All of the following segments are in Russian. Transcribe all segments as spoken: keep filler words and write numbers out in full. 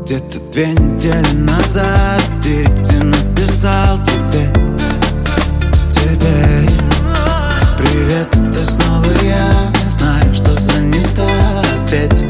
Где-то две недели назад впереди написал тебе, тебе привет, это снова я. Знаю, что занята опять.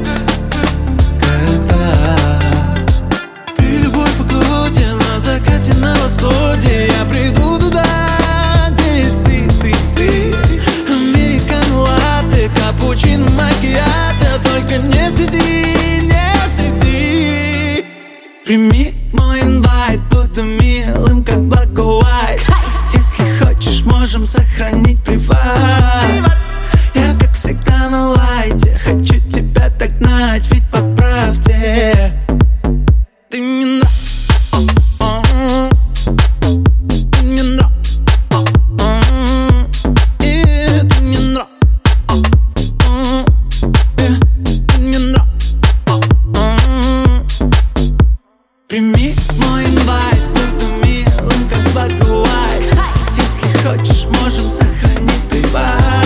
Когда при любой погоде, на закате, на восходе, я приду туда, где есть ты, ты, ты. Американо, латте, капучино, макиато. Только не в сети, не в сети. Прими мой инвайт, буду милым, как Black or White. Если хочешь, можем сохранить приват. Я, как всегда, на лайте, хочу тебя догнать, ведь по правде ты мне нравишься, ты мне нравишься, ты мне нравишься, ты мне нравишься. Прими мой инвайт, буду милым, как Black or White. Если хочешь, можем сохранить приват.